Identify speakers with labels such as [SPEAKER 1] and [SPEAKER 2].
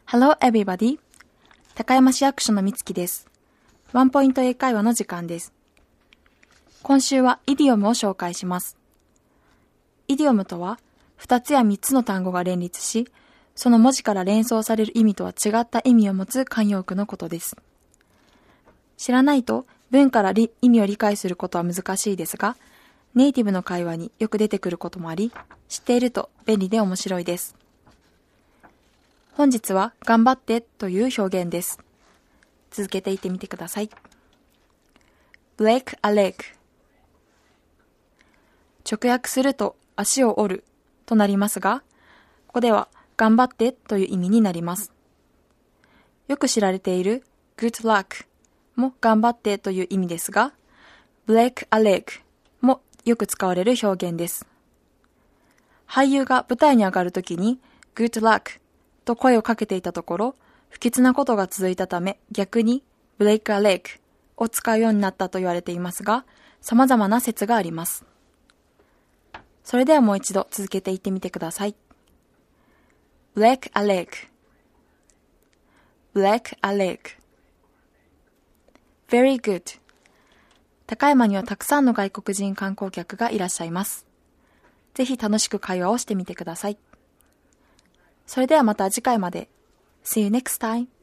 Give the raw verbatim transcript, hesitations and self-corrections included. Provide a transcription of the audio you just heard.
[SPEAKER 1] Hello everybody! 高山市役所のみつきです。ワンポイント英会話の時間です。今週はイディオムを紹介します。イディオムとは、二つや三つの単語が連立し、その文字から連想される意味とは違った意味を持つ慣用句のことです。知らないと文から意味を理解することは難しいですが、ネイティブの会話によく出てくることもあり、知っていると便利で面白いです。本日は頑張ってという表現です。続けていってみてください。break a leg 直訳すると足を折るとなりますが、ここでは頑張ってという意味になります。よく知られている good luck も頑張ってという意味ですが、break a leg もよく使われる表現です。俳優が舞台に上がるときに good luckと声をかけていたところ、不吉なことが続いたため、逆に break a leg を使うようになったと言われていますが、様々な説があります。それではもう一度続けていってみてください。break a leg break a leg very good 高山にはたくさんの外国人観光客がいらっしゃいます。ぜひ楽しく会話をしてみてください。それではまた次回まで。See you next time!